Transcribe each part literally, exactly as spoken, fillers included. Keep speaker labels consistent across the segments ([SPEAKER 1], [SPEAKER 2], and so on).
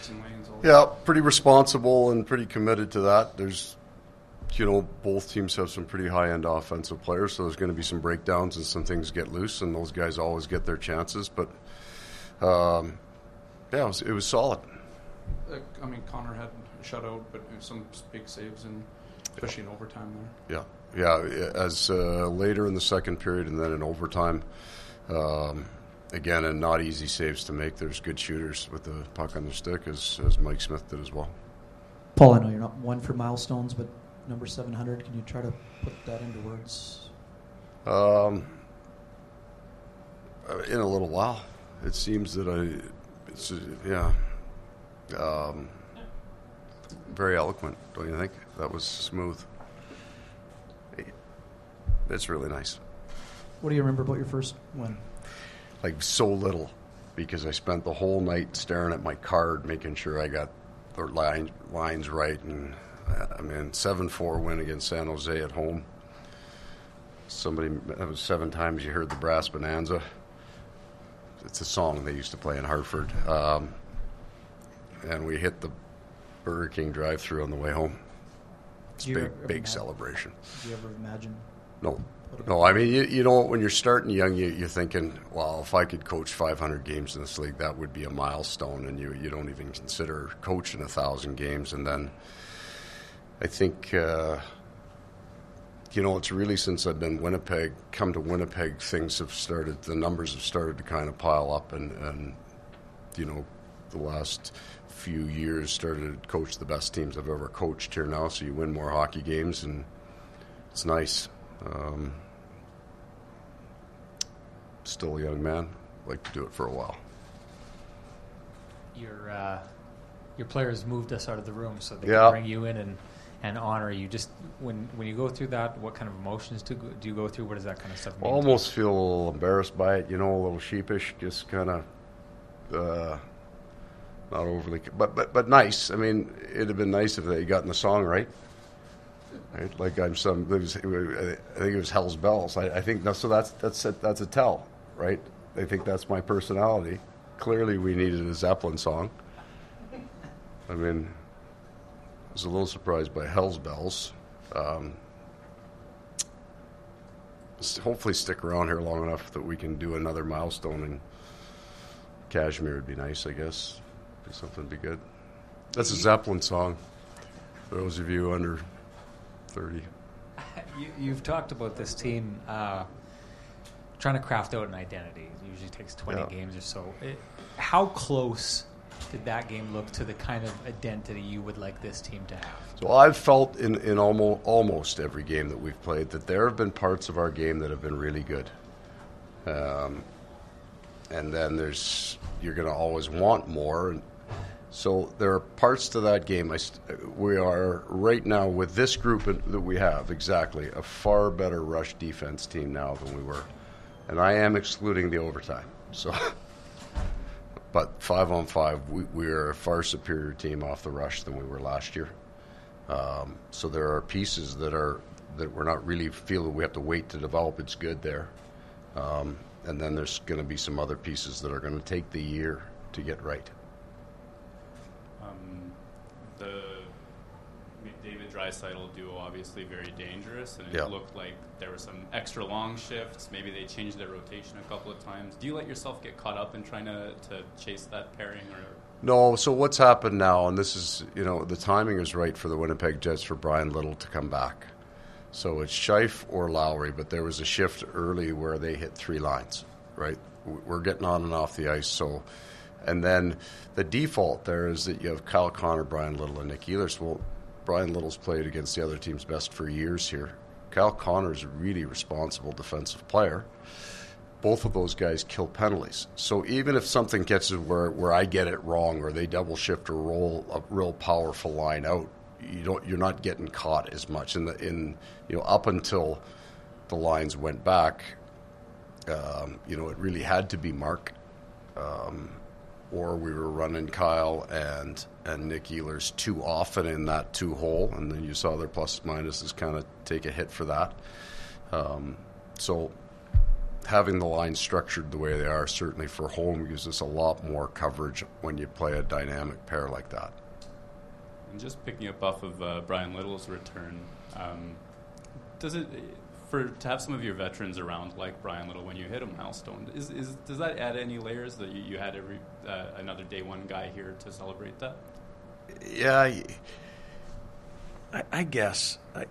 [SPEAKER 1] Yeah, pretty responsible and pretty committed to that. There's, you know, both teams have some pretty high-end offensive players, so there's going to be some breakdowns and some things get loose, and those guys always get their chances. But, um, yeah, it was, it was solid.
[SPEAKER 2] Uh, I mean, Connor had a shutout, but some big saves, and especially in overtime there.
[SPEAKER 1] Yeah, yeah. As uh, later in the second period and then in overtime, um, again, and not easy saves to make. There's good shooters with the puck on their stick, as, as Mike Smith did as well.
[SPEAKER 3] Paul, I know you're not one for milestones, but number seven hundred, can you try to put that into words?
[SPEAKER 1] Um, in a little while. It seems that I, it's, uh, yeah, um, very eloquent, don't you think? That was smooth. It's really nice.
[SPEAKER 3] What do you remember about your first win?
[SPEAKER 1] Like, so little, because I spent the whole night staring at my card, making sure I got the line, lines right. And I mean, seven four win against San Jose at home. Somebody, that was seven times you heard the Brass Bonanza. It's a song they used to play in Hartford. Um, and we hit the Burger King drive-thru on the way home. It's a big, big celebration.
[SPEAKER 3] Did you ever imagine?
[SPEAKER 1] No. No, I mean, you, you know, when you're starting young, you, you're thinking, well, if I could coach five hundred games in this league, that would be a milestone, and you, you don't even consider coaching one thousand games. And then I think, uh, you know, it's really since I've been Winnipeg, come to Winnipeg, things have started, the numbers have started to kind of pile up, and, and you know, the last few years started to coach the best teams I've ever coached here now, so you win more hockey games, and it's nice. Um, still a young man. Like to do it for a while.
[SPEAKER 4] Your uh, your players moved us out of the room so they
[SPEAKER 1] yeah.
[SPEAKER 4] can bring you in and, and honor you. Just when when you go through that, what kind of emotions do do you go through? What does that kind of stuff mean?
[SPEAKER 1] I almost feel a little embarrassed by it. You know, a little sheepish. Just kind of uh, not overly, but but but nice. I mean, it'd have been nice if they had gotten the song right. Right, like I'm some. It was, I think it was Hell's Bells. I, I think no, so. That's that's a, that's a tell, right? I think that's my personality. Clearly, we needed a Zeppelin song. I mean, I was a little surprised by Hell's Bells. Um, hopefully, stick around here long enough that we can do another milestone. And Kashmir would be nice, I guess. Be something to be good. That's a Zeppelin song. For those of you under thirty.
[SPEAKER 4] You, you've talked about this team uh, trying to craft out an identity. It usually takes twenty yeah. games or so. It, how close did that game look to the kind of identity you would like this team to have?
[SPEAKER 1] So I've felt in, in almost, almost every game that we've played that there have been parts of our game that have been really good. Um, and then there's you're going to always want more. And so there are parts to that game. I st- we are right now with this group that we have, exactly, a far better rush defense team now than we were. And I am excluding the overtime. So, but five on five, we, we are a far superior team off the rush than we were last year. Um, so there are pieces that are that we're not really feeling we have to wait to develop. It's good there. Um, and then there's going to be some other pieces that are going to take the year to get right.
[SPEAKER 5] The Draisaitl duo obviously very dangerous, and it
[SPEAKER 1] yeah.
[SPEAKER 5] looked like there were some extra long shifts. Maybe they changed their rotation a couple of times. Do you let yourself get caught up in trying to, to chase that pairing? Or
[SPEAKER 1] No, so what's happened now, and this is, you know, the timing is right for the Winnipeg Jets for Brian Little to come back. So it's Scheif or Lowry, but there was a shift early where they hit three lines, right? We're getting on and off the ice, so... And then the default there is that you have Kyle Connor, Brian Little, and Nick Ehlers. Well, Brian Little's played against the other team's best for years here. Kyle Connor's a really responsible defensive player. Both of those guys kill penalties. So even if something gets where where I get it wrong or they double shift or roll a real powerful line out, you don't you're not getting caught as much. In the in you know up until the lines went back, um, you know it really had to be Mark. Um, or we were running Kyle and and Nick Ehlers too often in that two hole, and then you saw their plus minuses kind of take a hit for that. Um, so having the line structured the way they are, certainly for home, gives us a lot more coverage when you play a dynamic pair like that.
[SPEAKER 5] And just picking up off of uh, Brian Little's return, um, does it for to have some of your veterans around like Brian Little when you hit a milestone? Is, is does that add any layers that you, you had every uh, another day one guy here to celebrate that?
[SPEAKER 1] Yeah, I, I guess. I,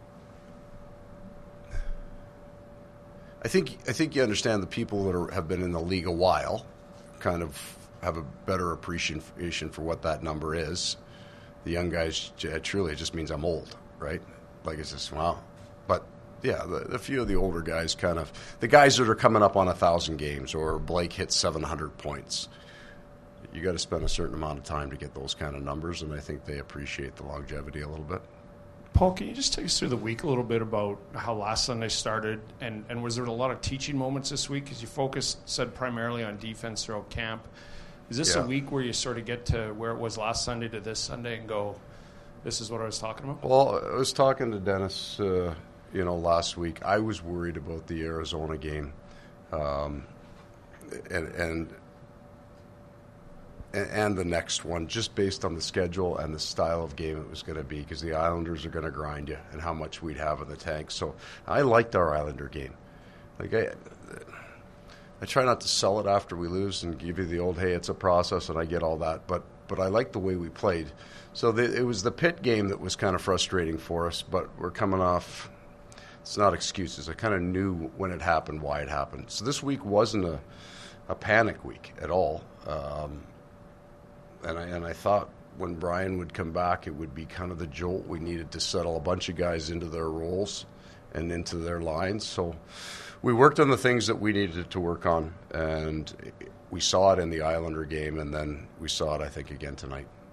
[SPEAKER 1] I think I think you understand the people that are, have been in the league a while, kind of have a better appreciation for what that number is. The young guys, truly, it just means I'm old, right? Like it's just wow. But yeah, the, a few of the older guys, kind of the guys that are coming up on a thousand games, or Blake hits seven hundred points. You got to spend a certain amount of time to get those kind of numbers, and I think they appreciate the longevity a little bit.
[SPEAKER 6] Paul, can you just take us through the week a little bit about how last Sunday started, and, and was there a lot of teaching moments this week? Because you focused, said primarily on defense throughout camp. Is this
[SPEAKER 1] yeah.
[SPEAKER 6] a week where you sort of get to where it was last Sunday to this Sunday and go, this is what I was talking about?
[SPEAKER 1] Well, I was talking to Dennis, uh, you know, last week. I was worried about the Arizona game, um, and and and the next one, just based on the schedule and the style of game it was going to be, because the Islanders are going to grind you and how much we'd have in the tank. So I liked our Islander game. Like I, I try not to sell it after we lose and give you the old, hey, it's a process, and I get all that. But but I like the way we played. So the, it was the Pitt game that was kind of frustrating for us, but we're coming off. It's not excuses. I kind of knew when it happened, why it happened. So this week wasn't a, a panic week at all. Um, and I and I thought when Brian would come back, it would be kind of the jolt we needed to settle a bunch of guys into their roles and into their lines. So we worked on the things that we needed to work on, and we saw it in the Islander game, and then we saw it, I think, again tonight.